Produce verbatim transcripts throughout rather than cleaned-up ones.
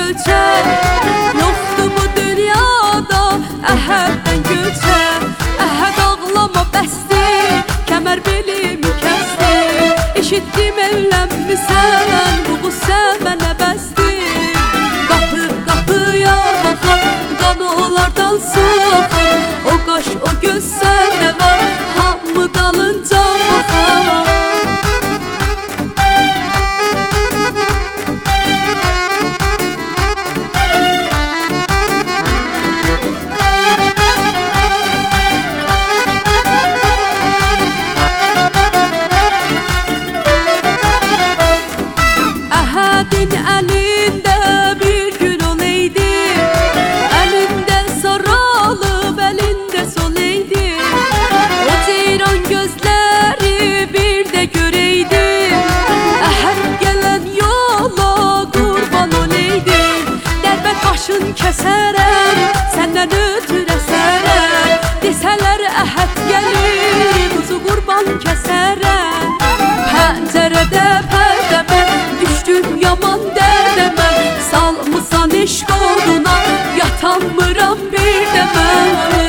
göçer. Yoktu bu dünyada Əhəddən göçer. Əhəd ağlama bəsdir, kəmər belimi kəsdir. Eşitdim evlənmisən, bu qüssə mənə bəsdir. Qapı qapıya baxar, qanı onlardan su axar. O qaş, o göz səndə var, hamı dalınca baxar. Əhədin əlində bir gül olaydı, əlində saralıb, əlində solaydı. O ceyran gözləri bir də görəydi, Əhəd gələn yola qurban olaydı. Dərbət başın kəsərəm, səndən ötür əsərəm. Desələr Əhəd gəlir, quzu qurban kəsərəm. Pəncərədə pərdəmə düşdüm yaman dərdəmə. Salmısan eşq oduna, yatanmıram bir də mən.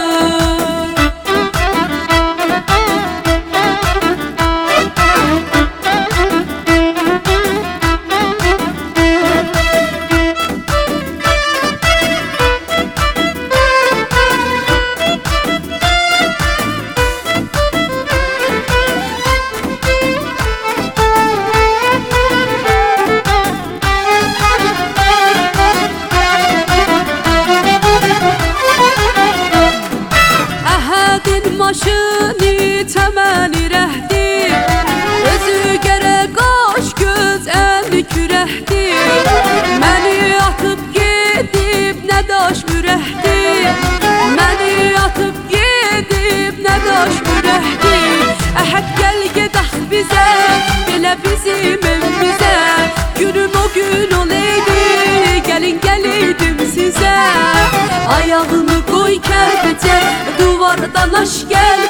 Maşını təməli rəhdir, özü gərək qaş göz əmri kürəhdir. Məni atıb gedib nə daş mürəhdir, məni atıb gedib nə daş mürəhdir. Əhəd gəl gedək bizə, belə bizim evimizə. Günüm o gün olaydı, gəlin gələydim sizə. Ayağını qoy kərpəcə, duvardan aş gəl